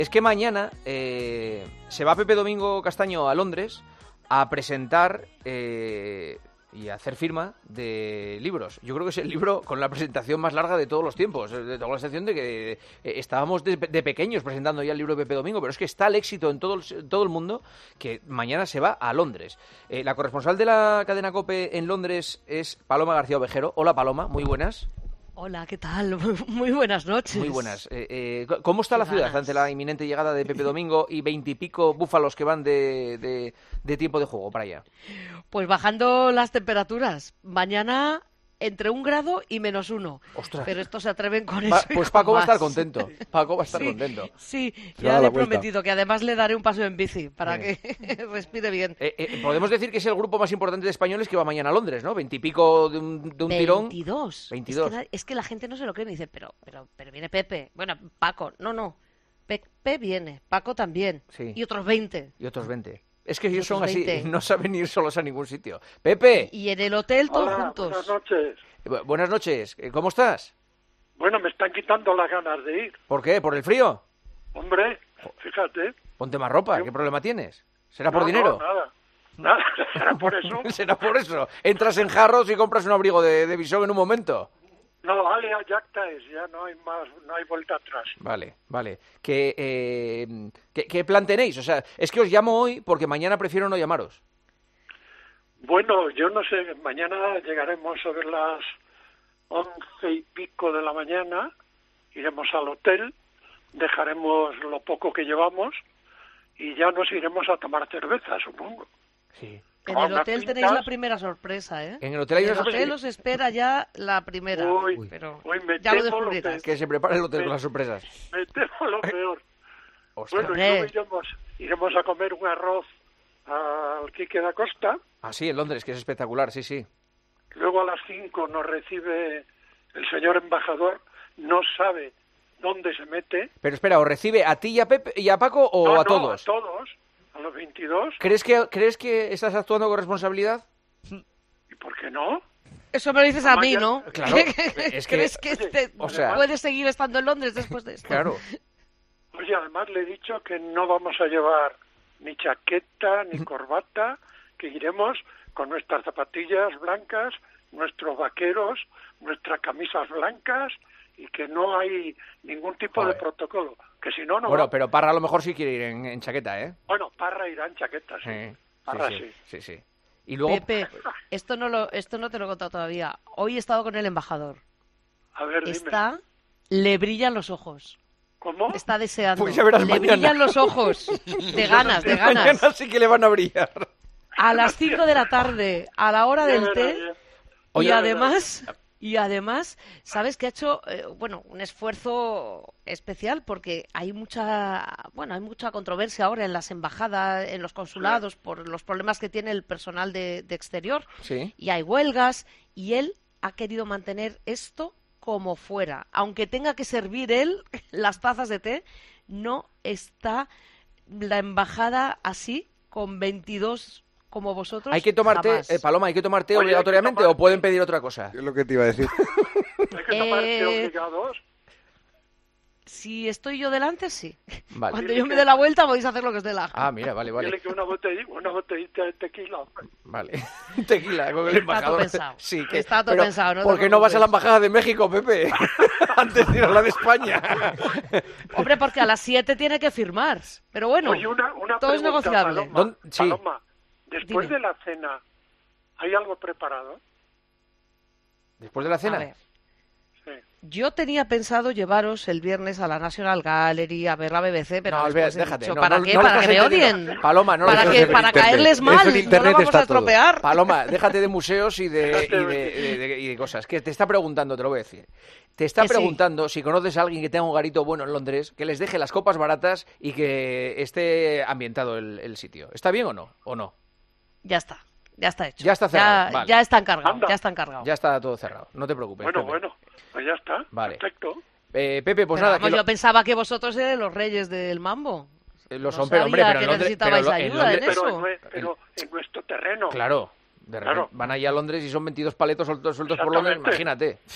Es que mañana se va Pepe Domingo Castaño a Londres a presentar y a hacer firma de libros. Yo creo que es el libro con la presentación más larga de todos los tiempos. Tengo la sensación de que estábamos de pequeños presentando ya el libro de Pepe Domingo, pero es que está el éxito en todo el mundo que mañana se va a Londres. La corresponsal de la cadena COPE en Londres es Paloma García Ovejero. Hola, Paloma, muy buenas. Hola, ¿qué tal? Muy buenas noches. Muy buenas. ¿Cómo está la ciudad ante la inminente llegada de Pepe Domingo y 20 y pico búfalos que van de tiempo de juego para allá? Pues bajando las temperaturas. Mañana entre 1 grado y -1. ¡Ostras! Pero estos se atreven con eso. Pues Paco va a estar contento. Paco va a estar contento. Sí, ya le he prometido que además le daré un paseo en bici para que respire bien. Podemos decir que es el grupo más importante de españoles que va mañana a Londres, ¿no? 20 y pico de un tirón. 22. Es que la gente no se lo cree. Me dice, pero viene Pepe. Bueno, Paco. No. Pepe viene. Paco también. Sí. Y otros 20. Es que ellos son así, no saben ir solos a ningún sitio. ¡Pepe! Y en el hotel todos Hola, juntos. Buenas noches. Buenas noches. ¿Cómo estás? Bueno, me están quitando las ganas de ir. ¿Por qué? ¿Por el frío? Hombre, fíjate. Ponte más ropa. ¿Qué problema tienes? ¿Será por dinero? No, nada. ¿Será por eso? Será por eso. Entras en Harrods y compras un abrigo de visón en un momento. No, vale, ya está, ya no hay vuelta atrás. Vale. ¿Qué plan tenéis? O sea, es que os llamo hoy porque mañana prefiero no llamaros. Bueno, yo no sé, mañana llegaremos sobre las 11 y pico de la mañana, iremos al hotel, dejaremos lo poco que llevamos y ya nos iremos a tomar cerveza, supongo. Sí. En el hotel tenéis la primera sorpresa, ¿eh? En el hotel hay una sorpresa. En el hotel os espera ya la primera. Pero ya lo descubrirás. Que se prepare el hotel con las sorpresas. Me temo lo peor. Ostras. Bueno, iremos a comer un arroz al Quique da Costa. Ah, sí, en Londres, que es espectacular, sí. Luego a las 5 nos recibe el señor embajador, no sabe dónde se mete. Pero espera, ¿os recibe a ti y a Pepe y a Paco o a todos? A todos, a los 22. ¿Crees que estás actuando con responsabilidad? ¿Y por qué no? Eso me lo dices a mí, ¿no? Claro. ¿Crees que puedes seguir estando en Londres después de esto? Claro. Oye, además le he dicho que no vamos a llevar ni chaqueta ni corbata, que iremos con nuestras zapatillas blancas, nuestros vaqueros, nuestras camisas blancas y que no hay ningún tipo de protocolo, que si no, no. Bueno, pero Parra a lo mejor sí quiere ir en chaqueta, ¿eh? Bueno, Parra irá en chaqueta, sí. Parra sí. Y luego... Pepe, esto no te lo he contado todavía. Hoy he estado con el embajador. A ver, dime. Le brillan los ojos. ¿Cómo? Está deseando. Pues ya verás le mañana. Brillan los ojos. De ganas. Mañana sí que le van a brillar. A las 5 de la tarde, a la hora del té. Oye, y además, ¿sabes que ha hecho un esfuerzo especial? Porque hay mucha controversia ahora en las embajadas, en los consulados, por los problemas que tiene el personal de exterior. Sí. Y hay huelgas, y él ha querido mantener esto como fuera. Aunque tenga que servir él las tazas de té, no está la embajada así, con 22 como vosotros. ¿Hay que tomar té, Paloma, hay que tomar té obligatoriamente o pueden pedir otra cosa? Es lo que te iba a decir. ¿Hay que tomar té obligados? Si estoy yo delante, sí. Vale. Cuando yo me dé la vuelta, podéis hacer lo que os dé la gana. Ah, mira, vale. Dile que una botellita de tequila. Vale. Tequila con el embajador. Sí, que está todo pensado, ¿no? ¿Por qué no vas a la embajada de México, Pepe? Antes de ir a la de España. Hombre, porque a las 7 tiene que firmar. Pero bueno, oye, una todo es pregunta, negociable. Paloma, después de la cena, ¿hay algo preparado? ¿Después de la cena? A ver. Yo tenía pensado llevaros el viernes a la National Gallery a ver la BBC, pero no, déjate. Dicho, No, ¿para qué? ¿Para que me odien? Paloma, no para caerles mal, no lo vamos a estropear. Paloma, déjate de museos y de cosas. Que te está preguntando, te lo voy a decir. Te está preguntando si conoces a alguien que tenga un garito bueno en Londres, que les deje las copas baratas y que esté ambientado el sitio. ¿Está bien o no? ¿O no? Ya está hecho. Ya está cerrado. Vale. Ya está encargado. Ya está todo cerrado. No te preocupes. Bueno, pues ya está. Vale. Perfecto. Pepe, pues nada. Yo pensaba que vosotros erais los reyes del mambo. Lo son, pero hombre, pero que necesitabais ayuda en eso. Pero en nuestro terreno. Claro. Van allá a Londres y son 22 paletos sueltos por Londres, imagínate.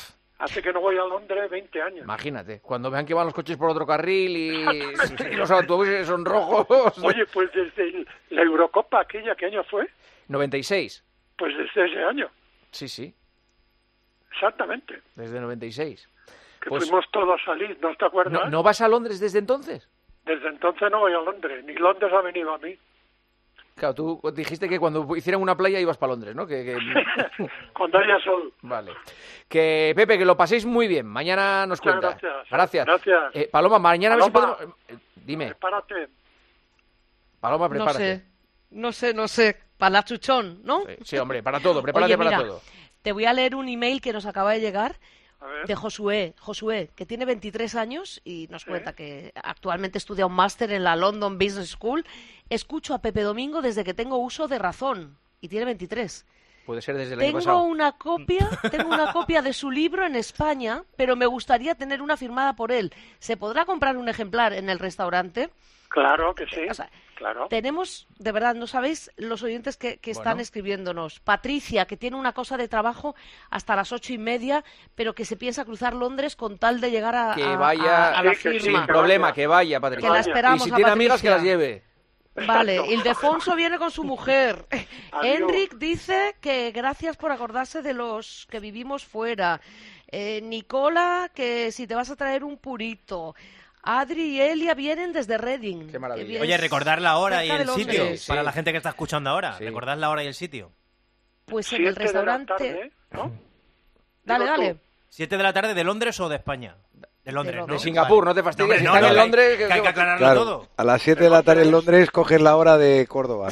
Hace que no voy a Londres 20 años. Imagínate, cuando vean que van los coches por otro carril y los autobuses son rojos. Oye, pues desde la Eurocopa aquella, ¿qué año fue? 96. Pues desde ese año, Sí, exactamente. desde 96. Que Pues- fuimos todos a salir, ¿no te acuerdas? ¿No vas a Londres desde entonces? Desde entonces no voy a Londres, ni Londres ha venido a mí. Claro, tú dijiste que cuando hicieran una playa ibas para Londres, ¿no? Cuando haya sol. Vale. Que, Pepe, que lo paséis muy bien. Mañana nos Muchas cuenta. gracias. Gracias. Paloma, mañana a ver si Paloma. podemos... Dime, Prepárate. Paloma, prepárate. No sé. Para la chuchón, ¿no? Sí, hombre, para todo, prepárate Oye, para mira, todo. te voy a leer un email que nos acaba de llegar A ver. de Josué, que tiene 23 años y nos cuenta que actualmente estudia un máster en la London Business School. Escucho a Pepe Domingo desde que tengo uso de razón y tiene 23. Puede ser desde el año Tengo pasado. una copia de su libro en España, pero me gustaría tener una firmada por él. ¿Se podrá comprar un ejemplar en el restaurante? Claro que sí. O sea, Claro. tenemos, de verdad, no sabéis los oyentes que están Bueno. escribiéndonos. Patricia, que tiene una cosa de trabajo hasta las 8:30, pero que se piensa cruzar Londres con tal de llegar a Que vaya, a la Sí, que sí, firma. sin que problema, vaya. que vaya, Patricia. Que la vaya. esperamos Y si a tiene amigas, que Patricia. las lleve. Vale, Exacto. Ildefonso viene con su mujer. Adiós. Enric dice que gracias por acordarse de los que vivimos fuera. Nicola, que si te vas a traer un purito. Adri y Elia vienen desde Reading. Qué maravilla. que viene Oye, recordar la hora y cerca de el Londres. sitio Sí, para sí. la gente que está escuchando ahora. Sí. Recordad la hora y el sitio. Pues en el 7 de la restaurante... tarde, ¿no? Dale, Digo tú. dale. 7 de la tarde, ¿de Londres o de España? De Londres, ¿no? De Singapur, Vale. no te fastidies, hombre, si están en que Londres, que hay que aclararlo Claro, todo. a las 7 de la tarde en Londres coges la hora de Córdoba.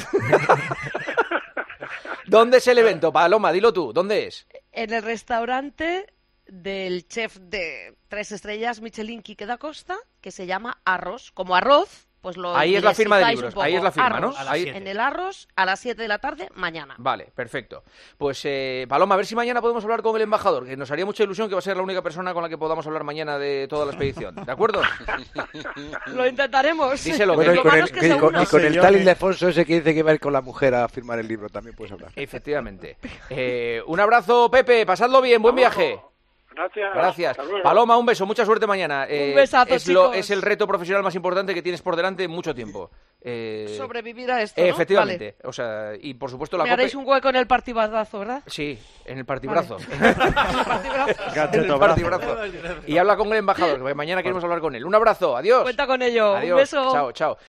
¿Dónde es el evento, Paloma? Dilo tú, ¿dónde es? En el restaurante del chef de 3 estrellas Michelin, Quique da Costa, que se llama Arros. Como arroz, pues lo Ahí es la firma de inglesizáis libros, un poco. ahí es la firma, Arros. ¿no? A las Ahí- 7. En el Arros, a las 7 de la tarde, mañana. Vale, perfecto. Pues, Paloma, a ver si mañana podemos hablar con el embajador, que nos haría mucha ilusión que va a ser la única persona con la que podamos hablar mañana de toda la expedición. ¿De acuerdo? Lo intentaremos. Díselo, Bueno, que- y con malo el, es que se una. y con el Sé yo tal que- Ildefonso ese que dice que va a ir con la mujer a firmar el libro, también puedes hablar. Efectivamente. Un abrazo, Pepe, pasadlo bien, buen viaje. Gracias. Gracias. Hasta luego. Paloma, un beso, mucha suerte mañana. Un besazo, chicos. Es el reto profesional más importante que tienes por delante en mucho tiempo. Sobrevivir a esto, ¿no? Efectivamente. O sea, y por supuesto la Vale. Me haréis COPE... un hueco en el partidazo, ¿verdad? Sí, en el partibrazo. En el partidazo. En el Gacheto, partibrazo. Y habla con el embajador, que mañana queremos hablar con él. Un abrazo, adiós. Cuenta con ello. Adiós. Un beso. Chao, chao.